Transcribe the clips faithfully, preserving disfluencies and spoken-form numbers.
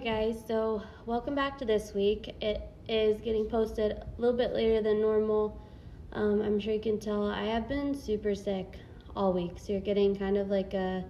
guys, so welcome back to this week. It is getting posted a little bit later than normal. Um, I'm sure you can tell I have been super sick all week, so you're getting kind of like a,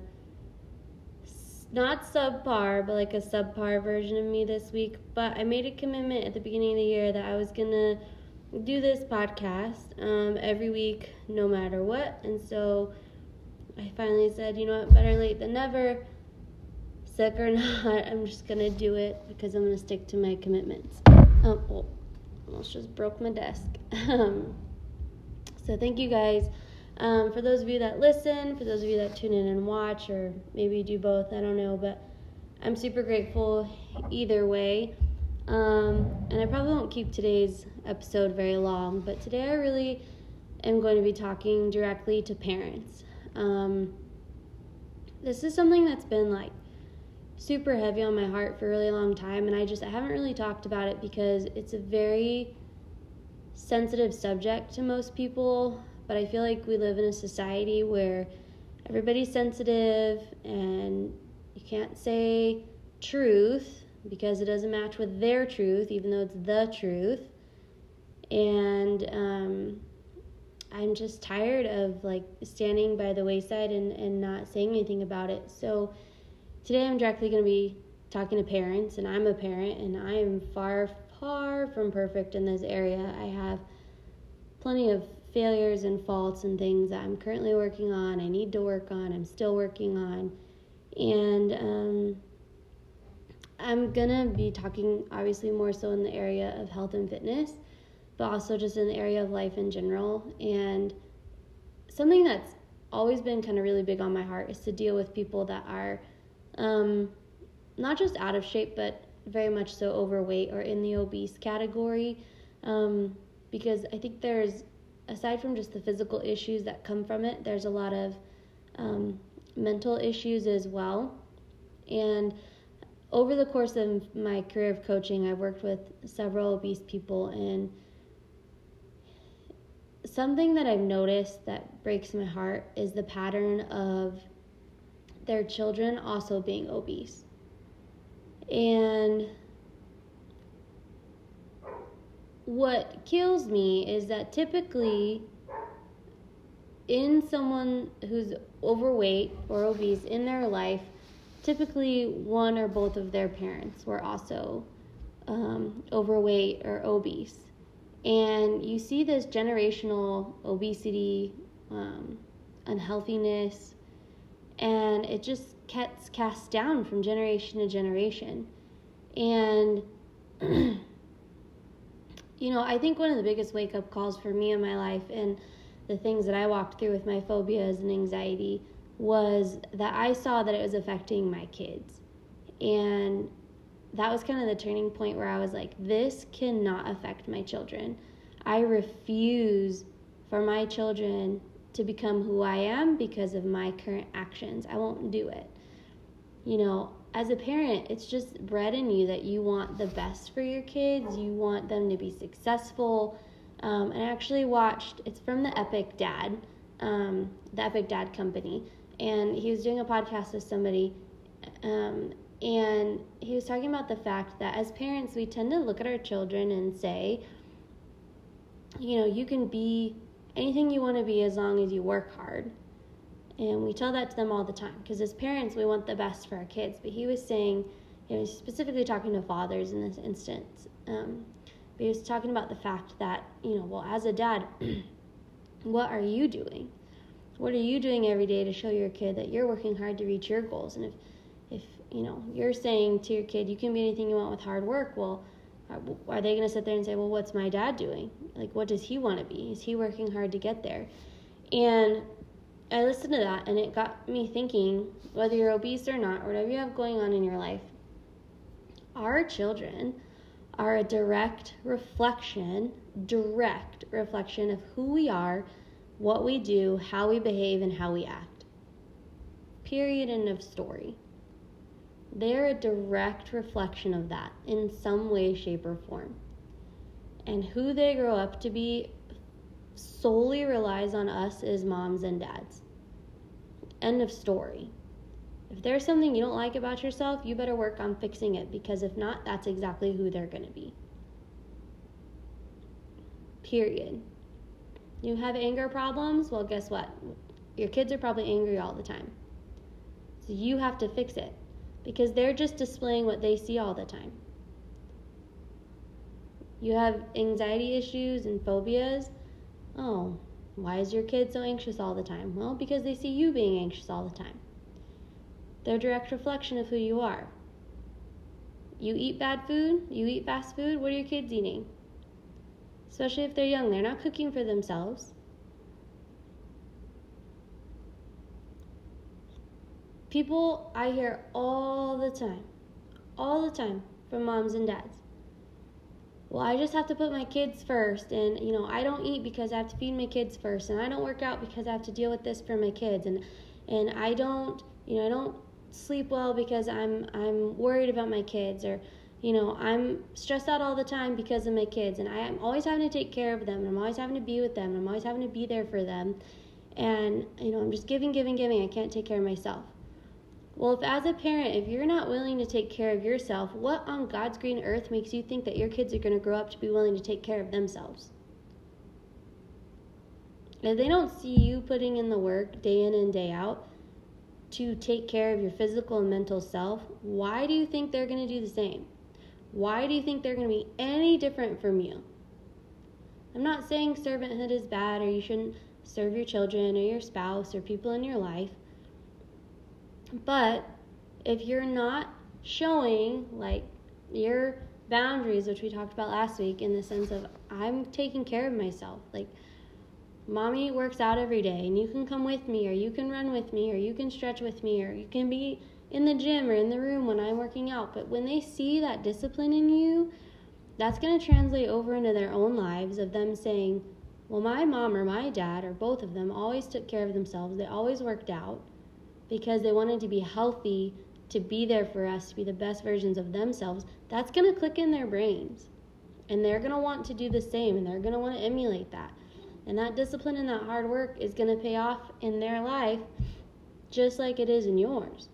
not subpar, but like a subpar version of me this week. But I made a commitment at the beginning of the year that I was going to do this podcast um, every week, no matter what. And so I finally said, you know what, better late than never. Sick or not, I'm just going to do it because I'm going to stick to my commitments. Oh, oh, almost just broke my desk. Um, so thank you guys. Um, for those of you that listen, for those of you that tune in and watch, or maybe do both, I don't know, but I'm super grateful either way. Um, and I probably won't keep today's episode very long, but today I really am going to be talking directly to parents. Um, this is something that's been like super heavy on my heart for a really long time, and I just I haven't really talked about it because it's a very sensitive subject to most people, but I feel like we live in a society where everybody's sensitive and you can't say truth because it doesn't match with their truth, even though it's the truth. And um, I'm just tired of like standing by the wayside and, and not saying anything about it. So today I'm directly going to be talking to parents, and I'm a parent, and I am far, far from perfect in this area. I have plenty of failures and faults and things that I'm currently working on, I need to work on, I'm still working on, and um, I'm going to be talking obviously more so in the area of health and fitness, but also just in the area of life in general. And something that's always been kind of really big on my heart is to deal with people that are Um, not just out of shape, but very much so overweight or in the obese category, um, because I think there's, aside from just the physical issues that come from it, there's a lot of um, mental issues as well. And over the course of my career of coaching, I've worked with several obese people, and something that I've noticed that breaks my heart is the pattern of their children also being obese. And what kills me is that typically in someone who's overweight or obese in their life, typically one or both of their parents were also um, overweight or obese. And you see this generational obesity, um, unhealthiness, and it just gets cast down from generation to generation. And, you know, I think one of the biggest wake-up calls for me in my life, and the things that I walked through with my phobias and anxiety, was that I saw that it was affecting my kids. And that was kind of the turning point where I was like, this cannot affect my children. I refuse for my children to become who I am because of my current actions. I won't do it. You know, as a parent, it's just bred in you that you want the best for your kids. You want them to be successful. Um, and I actually watched, it's from the Epic Dad, um, the Epic Dad company. And he was doing a podcast with somebody. Um, and he was talking about the fact that as parents, we tend to look at our children and say, you know, you can be anything you want to be as long as you work hard. And we tell that to them all the time because as parents we want the best for our kids. But he was saying, you know, specifically talking to fathers in this instance, um, but he was talking about the fact that, you know, well, as a dad, what are you doing? What are you doing every day to show your kid that you're working hard to reach your goals? And if, if you know, you're saying to your kid, you can be anything you want with hard work, well, are they going to sit there and say, well, what's my dad doing? Like, what does he want to be? Is he working hard to get there? And I listened to that, and it got me thinking, whether you're obese or not, or whatever you have going on in your life, our children are a direct reflection, direct reflection of who we are, what we do, how we behave, and how we act. Period, end of story. They're a direct reflection of that in some way, shape, or form. And who they grow up to be solely relies on us as moms and dads. End of story. If there's something you don't like about yourself, you better work on fixing it, because if not, that's exactly who they're going to be. Period. You have anger problems? Well, guess what? Your kids are probably angry all the time. So you have to fix it, because they're just displaying what they see all the time. You have anxiety issues and phobias? Oh, why is your kid so anxious all the time? Well, because they see you being anxious all the time. They're a direct reflection of who you are. You eat bad food, you eat fast food, what are your kids eating? Especially if they're young, they're not cooking for themselves. People I hear all the time, all the time from moms and dads. Well, I just have to put my kids first, and, you know, I don't eat because I have to feed my kids first, and I don't work out because I have to deal with this for my kids, and and I don't, you know, I don't sleep well because I'm I'm worried about my kids, or, you know, I'm stressed out all the time because of my kids, and I am always having to take care of them, and I'm always having to be with them, and I'm always having to be there for them, and, you know, I'm just giving, giving, giving. I can't take care of myself. Well, if as a parent, if you're not willing to take care of yourself, what on God's green earth makes you think that your kids are going to grow up to be willing to take care of themselves? If they don't see you putting in the work day in and day out to take care of your physical and mental self, why do you think they're going to do the same? Why do you think they're going to be any different from you? I'm not saying servanthood is bad, or you shouldn't serve your children or your spouse or people in your life. But if you're not showing, like, your boundaries, which we talked about last week, in the sense of, I'm taking care of myself. Like, mommy works out every day, and you can come with me, or you can run with me, or you can stretch with me, or you can be in the gym or in the room when I'm working out. But when they see that discipline in you, that's going to translate over into their own lives, of them saying, well, my mom or my dad, or both of them, always took care of themselves. They always worked out because they wanted to be healthy, to be there for us, to be the best versions of themselves. That's going to click in their brains. And they're going to want to do the same, and they're going to want to emulate that. And that discipline and that hard work is going to pay off in their life just like it is in yours.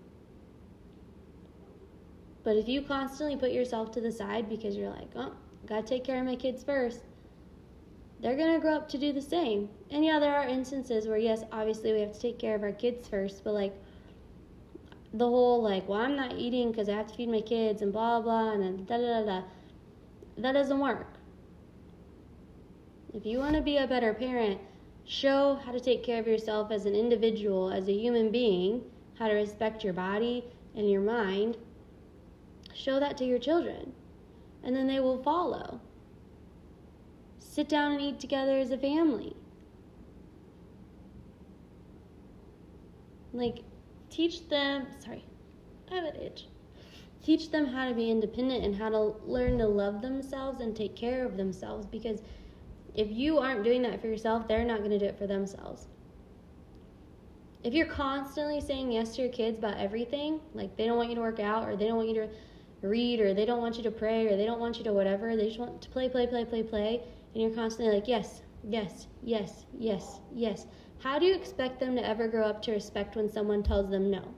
But if you constantly put yourself to the side because you're like, oh, got to take care of my kids first, they're going to grow up to do the same. And yeah, there are instances where, yes, obviously we have to take care of our kids first, but like the whole like, well, I'm not eating because I have to feed my kids and blah, blah, and then da, da, da, da. That doesn't work. If you want to be a better parent, show how to take care of yourself as an individual, as a human being, how to respect your body and your mind. Show that to your children, and then they will follow. Sit down and eat together as a family. Like, teach them, sorry, I have an itch. Teach them how to be independent and how to learn to love themselves and take care of themselves, because if you aren't doing that for yourself, they're not going to do it for themselves. If you're constantly saying yes to your kids about everything, like they don't want you to work out, or they don't want you to read, or they don't want you to pray, or they don't want you to whatever, they just want to play, play, play, play, play, and you're constantly like, yes, yes, yes, yes, yes. How do you expect them to ever grow up to respect when someone tells them no?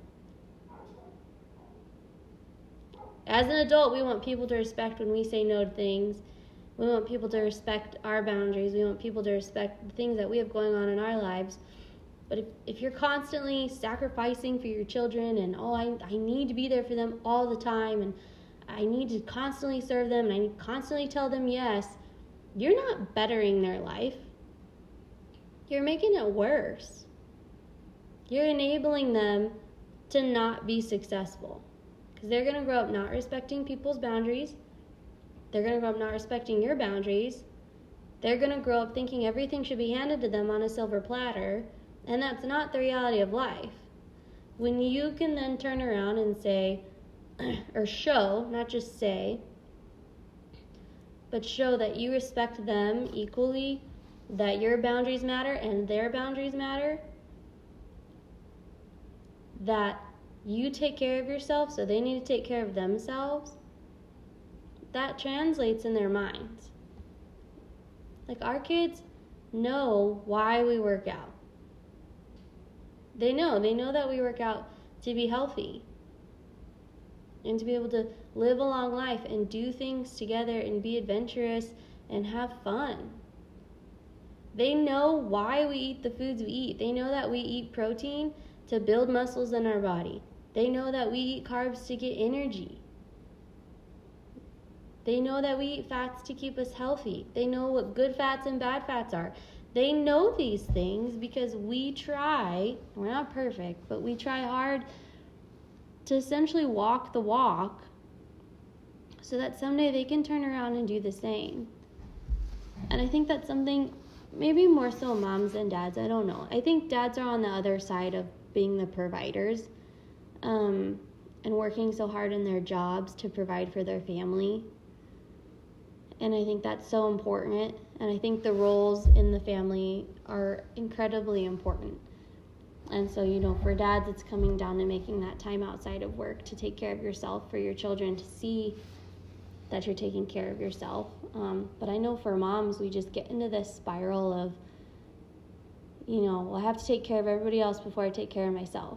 As an adult, we want people to respect when we say no to things. We want people to respect our boundaries. We want people to respect the things that we have going on in our lives. But if, if you're constantly sacrificing for your children, and, oh, I, I need to be there for them all the time, and I need to constantly serve them, and I need to constantly tell them yes, you're not bettering their life. You're making it worse. You're enabling them to not be successful, because they're going to grow up not respecting people's boundaries. They're going to grow up not respecting your boundaries. They're going to grow up thinking everything should be handed to them on a silver platter, and that's not the reality of life. When you can then turn around and say, or show, not just say, but show that you respect them equally, that your boundaries matter and their boundaries matter, that you take care of yourself so they need to take care of themselves, that translates in their minds. Like, our kids know why we work out. They know. They know that we work out to be healthy and to be able to live a long life and do things together and be adventurous and have fun. They know why we eat the foods we eat. They know that we eat protein to build muscles in our body. They know that we eat carbs to get energy. They know that we eat fats to keep us healthy. They know what good fats and bad fats are. They know these things because we try, we're not perfect, but we try hard to essentially walk the walk so that someday they can turn around and do the same. And I think that's something, maybe more so moms than dads, I don't know. I think dads are on the other side of being the providers um, and working so hard in their jobs to provide for their family. And I think that's so important. And I think the roles in the family are incredibly important. And so, you know, for dads, it's coming down to making that time outside of work to take care of yourself, for your children to see that you're taking care of yourself. Um, but I know for moms, we just get into this spiral of, you know, well, I have to take care of everybody else before I take care of myself.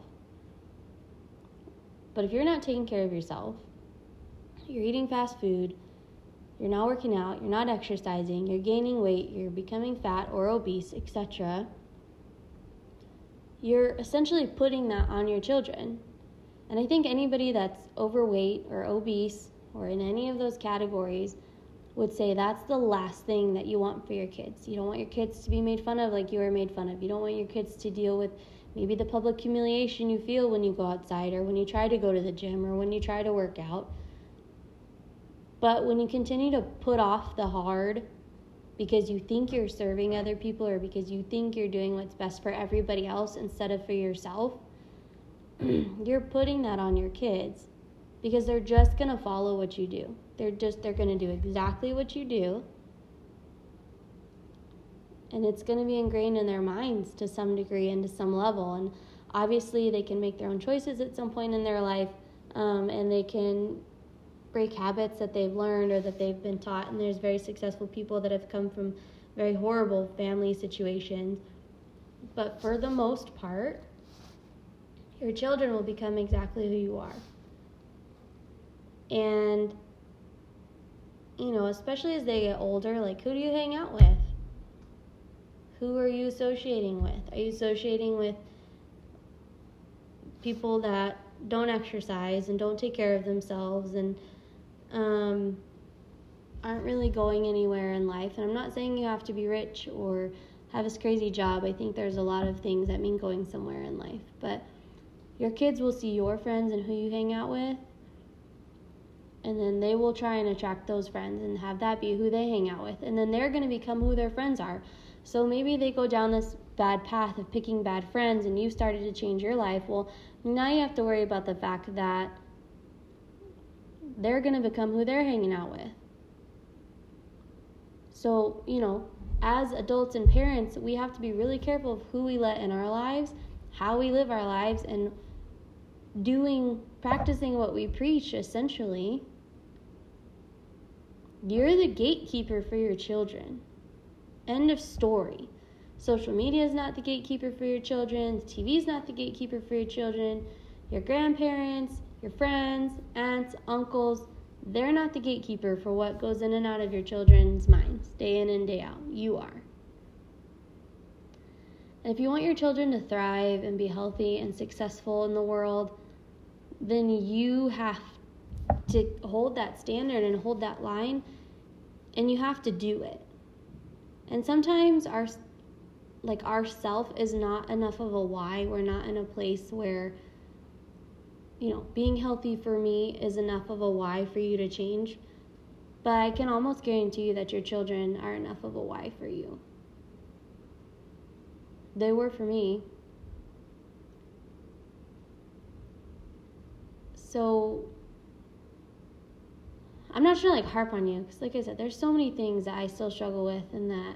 But if you're not taking care of yourself, you're eating fast food, you're not working out, you're not exercising, you're gaining weight, you're becoming fat or obese, et cetera, you're essentially putting that on your children. And I think anybody that's overweight or obese or in any of those categories would say that's the last thing that you want for your kids. You don't want your kids to be made fun of like you were made fun of. You don't want your kids to deal with maybe the public humiliation you feel when you go outside or when you try to go to the gym or when you try to work out. But when you continue to put off the hard because you think you're serving other people or because you think you're doing what's best for everybody else instead of for yourself, you're putting that on your kids because they're just going to follow what you do. They're just, they're going to do exactly what you do. And it's going to be ingrained in their minds to some degree and to some level. And obviously they can make their own choices at some point in their life, um, and they can break habits that they've learned or that they've been taught. And there's very successful people that have come from very horrible family situations. But for the most part, your children will become exactly who you are. And, you know, especially as they get older, like, who do you hang out with? Who are you associating with? Are you associating with people that don't exercise and don't take care of themselves and um, aren't really going anywhere in life? And I'm not saying you have to be rich or have this crazy job. I think there's a lot of things that mean going somewhere in life. But your kids will see your friends and who you hang out with, and then they will try and attract those friends and have that be who they hang out with. And then they're going to become who their friends are. So maybe they go down this bad path of picking bad friends and you started to change your life. Well, now you have to worry about the fact that they're going to become who they're hanging out with. So, you know, as adults and parents, we have to be really careful of who we let in our lives, how we live our lives, and doing, practicing what we preach, essentially. You're the gatekeeper for your children. End of story. Social media is not the gatekeeper for your children. T V is not the gatekeeper for your children. Your grandparents, your friends, aunts, uncles, they're not the gatekeeper for what goes in and out of your children's minds, day in and day out. You are. And if you want your children to thrive and be healthy and successful in the world, then you have to hold that standard and hold that line, and you have to do it. And sometimes our like our self is not enough of a why. We're not in a place where, you know, being healthy for me is enough of a why for you to change. But I can almost guarantee you that your children are enough of a why for you. They were for me. So I'm not trying to like harp on you, because like I said, there's so many things that I still struggle with and that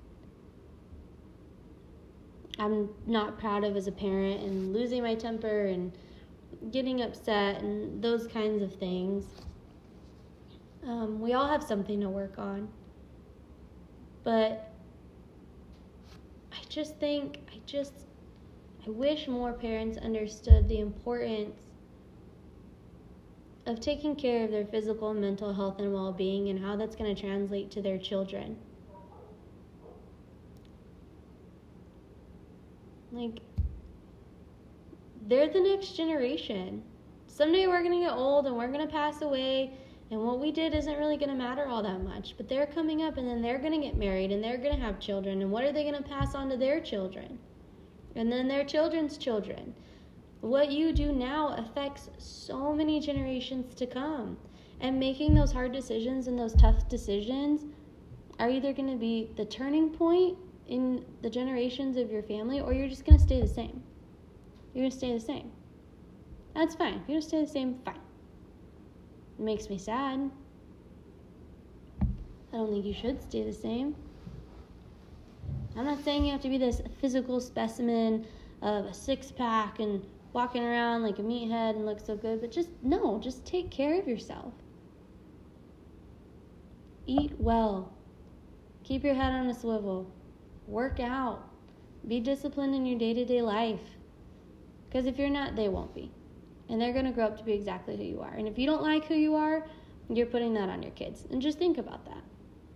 I'm not proud of as a parent, and losing my temper and getting upset and those kinds of things. Um, we all have something to work on. But I just think, I just, I wish more parents understood the importance of taking care of their physical and mental health and well-being and how that's going to translate to their children. Like, they're the next generation. Someday we're going to get old and we're going to pass away, and what we did isn't really going to matter all that much. But they're coming up, and then they're going to get married, and they're going to have children. And what are they going to pass on to their children? And then their children's children. What you do now affects so many generations to come. And making those hard decisions and those tough decisions are either going to be the turning point in the generations of your family, or you're just going to stay the same. You're going to stay the same. That's fine. If you're going to stay the same, fine. It makes me sad. I don't think you should stay the same. I'm not saying you have to be this physical specimen of a six-pack and walking around like a meathead and look so good, but just, no, just take care of yourself. Eat well. Keep your head on a swivel. Work out. Be disciplined in your day-to-day life. Because if you're not, they won't be. And they're going to grow up to be exactly who you are. And if you don't like who you are, you're putting that on your kids. And just think about that.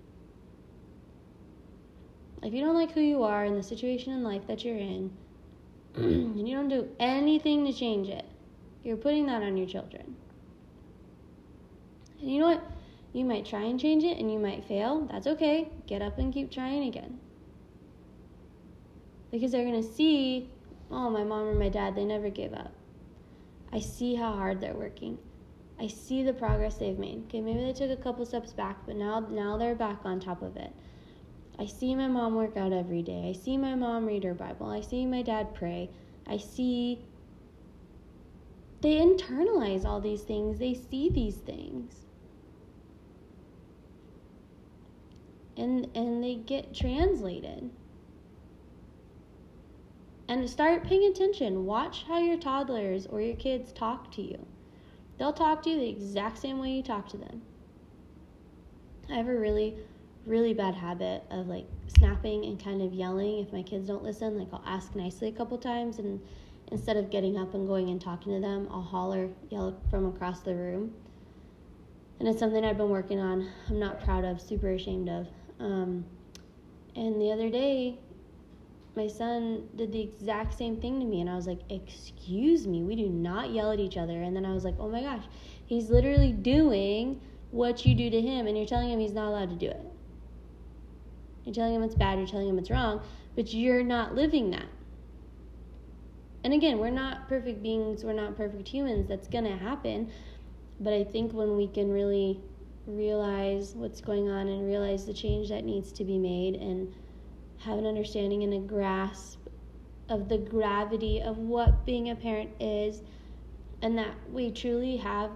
If you don't like who you are and the situation in life that you're in, and you don't do anything to change it, you're putting that on your children. And you know what? You might try and change it and you might fail. That's okay. Get up and keep trying again. Because they're going to see, oh, my mom or my dad, they never gave up. I see how hard they're working. I see the progress they've made. Okay, maybe they took a couple steps back, but now, now they're back on top of it. I see my mom work out every day. I see my mom read her Bible. I see my dad pray. I see they internalize all these things. They see these things. And and they get translated. And start paying attention. Watch how your toddlers or your kids talk to you. They'll talk to you the exact same way you talk to them. I have a really, really bad habit of like snapping and kind of yelling if my kids don't listen. Like I'll ask nicely a couple times, and instead of getting up and going and talking to them, I'll holler, yell from across the room. And it's something I've been working on. I'm not proud of, super ashamed of. Um, and the other day, my son did the exact same thing to me, and I was like, excuse me, we do not yell at each other. And then I was like, oh my gosh, he's literally doing what you do to him, and you're telling him he's not allowed to do it. You're telling him it's bad, you're telling him it's wrong, but you're not living that. And again, we're not perfect beings, we're not perfect humans, that's going to happen. But I think when we can really realize what's going on and realize the change that needs to be made and have an understanding and a grasp of the gravity of what being a parent is, and that we truly have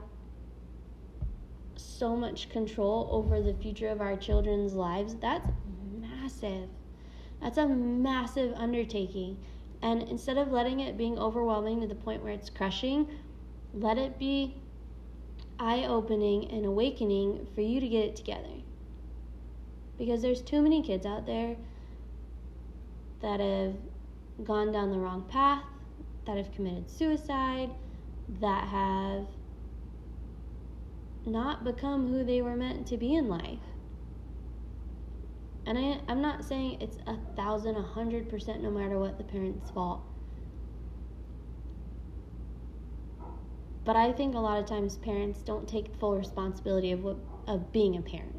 so much control over the future of our children's lives, that's massive. That's a massive undertaking. And instead of letting it being overwhelming to the point where it's crushing, let it be eye-opening and awakening for you to get it together. Because there's too many kids out there that have gone down the wrong path, that have committed suicide, that have not become who they were meant to be in life. And I, I'm not saying it's a thousand, a hundred percent no matter what the parent's fault. But I think a lot of times parents don't take full responsibility of what of being a parent.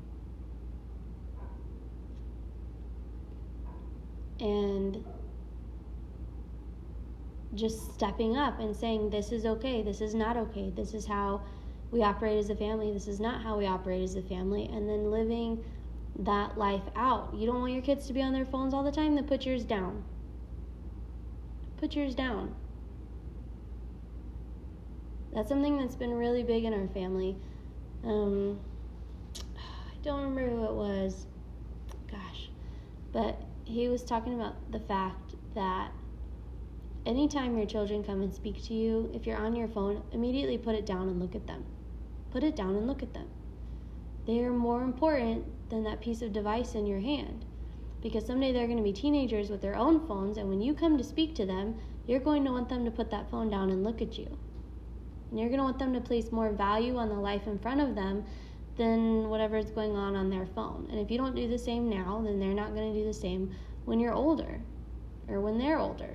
And just stepping up and saying, this is okay, this is not okay, this is how we operate as a family, this is not how we operate as a family, and then living that life out. You don't want your kids to be on their phones all the time, then put yours down. Put yours down. That's something that's been really big in our family. Um, I don't remember who it was. Gosh. But he was talking about the fact that anytime your children come and speak to you, if you're on your phone, immediately put it down and look at them. Put it down and look at them. They are more important than that piece of device in your hand. because someday they're going to be teenagers with their own phones, and when you come to speak to them, you're going to want them to put that phone down and look at you. And you're going to want them to place more value on the life in front of them than whatever's going on on their phone. And if you don't do the same now, then they're not going to do the same when you're older or when they're older.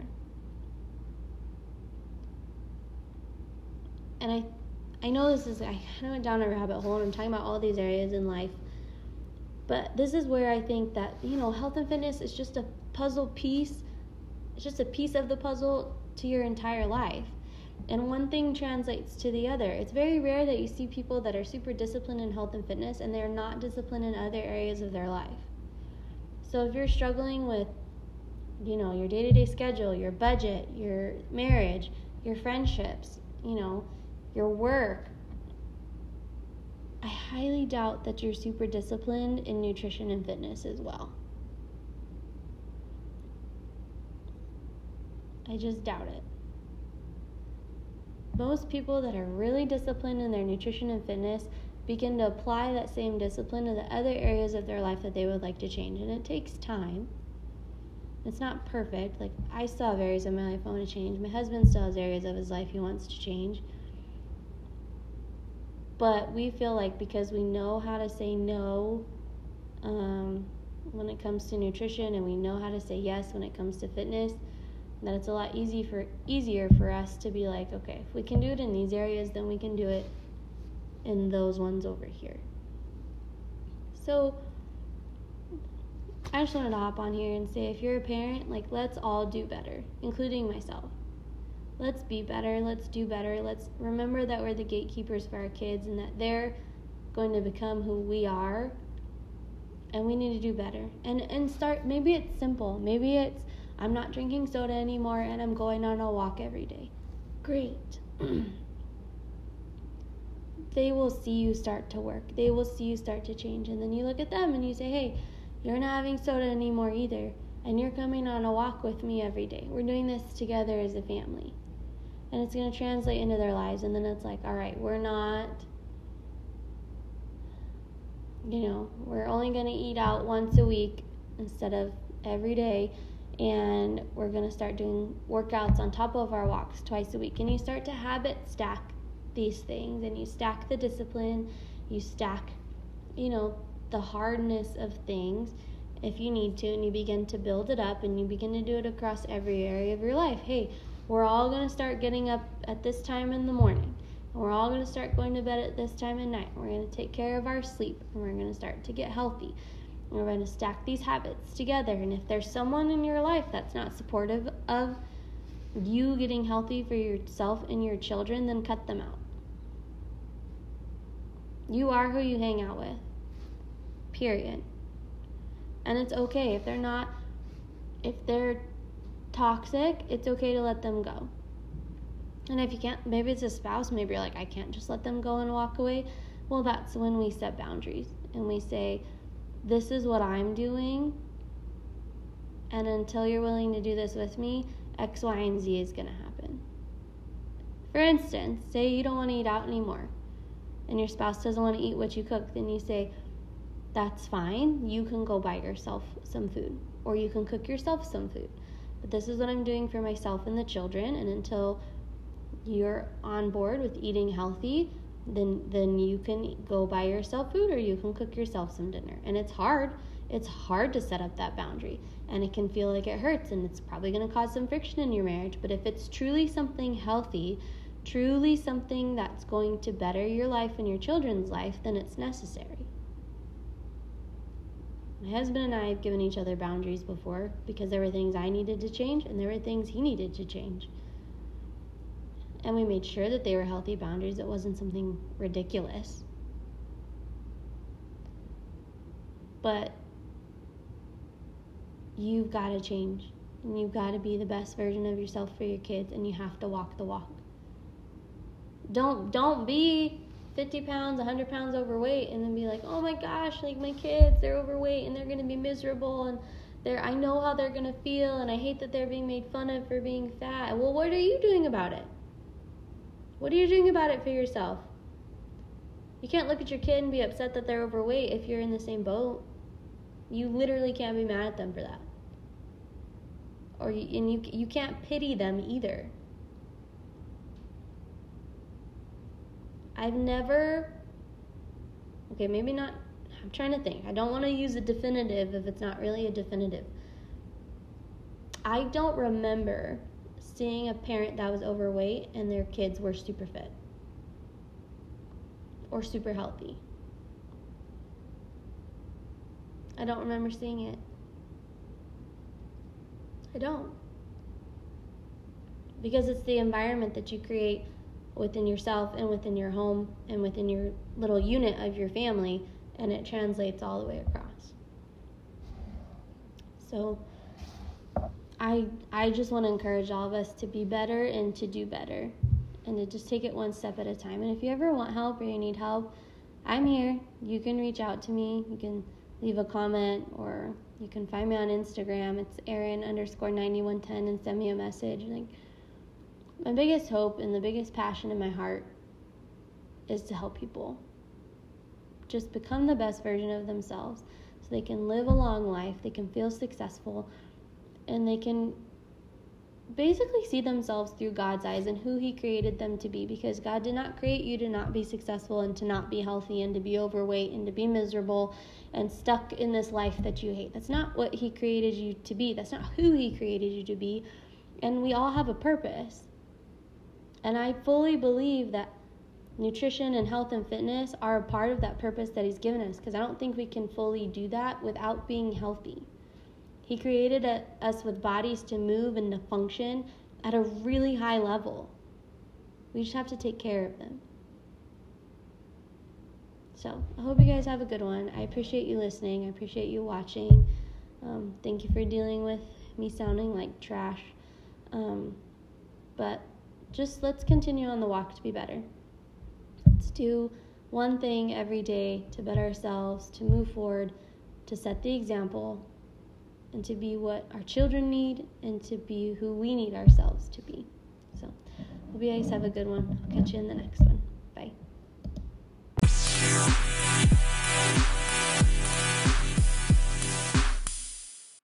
And I I know this is, I kind of went down a rabbit hole, and I'm talking about all these areas in life. But this is where I think that, you know, health and fitness is just a puzzle piece. It's just a piece of the puzzle to your entire life. And one thing translates to the other. It's very rare that you see people that are super disciplined in health and fitness and they're not disciplined in other areas of their life. So if you're struggling with, you know, your day-to-day schedule, your budget, your marriage, your friendships, you know, your work, I highly doubt that you're super disciplined in nutrition and fitness as well. I just doubt it. Most people that are really disciplined in their nutrition and fitness begin to apply that same discipline to the other areas of their life that they would like to change. And it takes time. It's not perfect. Like, I still have areas of my life I want to change. My husband still has areas of his life he wants to change. But we feel like because we know how to say no um, when it comes to nutrition, and we know how to say yes when it comes to fitness, that it's a lot easy for easier for us to be like, okay, if we can do it in these areas, then we can do it in those ones over here. So I just wanted to hop on here and say, if you're a parent, like, let's all do better, including myself. Let's be better, let's do better, let's remember that we're the gatekeepers for our kids and that they're going to become who we are, and we need to do better. And and start, maybe it's simple, maybe it's, I'm not drinking soda anymore and I'm going on a walk every day. Great. They will see you start to work. They will see you start to change. And then you look at them and you say, hey, you're not having soda anymore either. And you're coming on a walk with me every day. We're doing this together as a family. And it's going to translate into their lives. And then it's like, all right, we're not, you know, we're only going to eat out once a week instead of every day. And we're going to start doing workouts on top of our walks twice a week. And you start to habit stack these things, and you stack the discipline, you stack, you know, the hardness of things if you need to, and you begin to build it up, and you begin to do it across every area of your life. Hey, we're all going to start getting up at this time in the morning. And we're all going to start going to bed at this time at night. We're going to take care of our sleep, and we're going to start to get healthy. We're going to stack these habits together. And if there's someone in your life that's not supportive of you getting healthy for yourself and your children, then cut them out. You are who you hang out with. Period. And it's okay if they're not, if they're toxic, it's okay to let them go. And if you can't, maybe it's a spouse, maybe you're like, I can't just let them go and walk away. Well, that's when we set boundaries and we say, this is what I'm doing, and until you're willing to do this with me, X, Y, and Z is going to happen. For instance, say you don't want to eat out anymore, and your spouse doesn't want to eat what you cook, then you say, that's fine, you can go buy yourself some food, or you can cook yourself some food. But this is what I'm doing for myself and the children, and until you're on board with eating healthy, then then you can go buy yourself food, or you can cook yourself some dinner. And it's hard. It's hard to set up that boundary, and it can feel like it hurts, and it's probably going to cause some friction in your marriage. But if it's truly something healthy, truly something that's going to better your life and your children's life, then it's necessary. My husband and I have given each other boundaries before, because there were things I needed to change and there were things he needed to change. And we made sure that they were healthy boundaries. It wasn't something ridiculous. But you've got to change. And you've got to be the best version of yourself for your kids. And you have to walk the walk. Don't don't be fifty pounds, one hundred pounds overweight and then be like, oh my gosh, like my kids, they're overweight and they're going to be miserable. And they're, I know how they're going to feel. And I hate that they're being made fun of for being fat. Well, what are you doing about it? What are you doing about it for yourself? You can't look at your kid and be upset that they're overweight if you're in the same boat. You literally can't be mad at them for that. Or you, and you you can't pity them either. I've never, okay, maybe not, I'm trying to think. I don't want to use a definitive if it's not really a definitive. I don't remember seeing a parent that was overweight and their kids were super fit or super healthy. I don't remember seeing it. I don't. Because it's the environment that you create within yourself and within your home and within your little unit of your family, and it translates all the way across. So I I just want to encourage all of us to be better and to do better and to just take it one step at a time. And if you ever want help or you need help, I'm here. You can reach out to me. You can leave a comment, or you can find me on Instagram. It's Erin underscore ninety-one ten and send me a message. Like, my biggest hope and the biggest passion in my heart is to help people just become the best version of themselves so they can live a long life, they can feel successful, and they can basically see themselves through God's eyes and who he created them to be, because God did not create you to not be successful and to not be healthy and to be overweight and to be miserable and stuck in this life that you hate. That's not what he created you to be. That's not who he created you to be. And we all have a purpose. And I fully believe that nutrition and health and fitness are a part of that purpose that he's given us, because I don't think we can fully do that without being healthy. He created a, us with bodies to move and to function at a really high level. We just have to take care of them. So I hope you guys have a good one. I appreciate you listening. I appreciate you watching. Um, thank you for dealing with me sounding like trash. Um, but just let's continue on the walk to be better. Let's do one thing every day to better ourselves, to move forward, to set the example, and to be what our children need, and to be who we need ourselves to be. So, hope you guys have a good one. I'll catch you in the next one.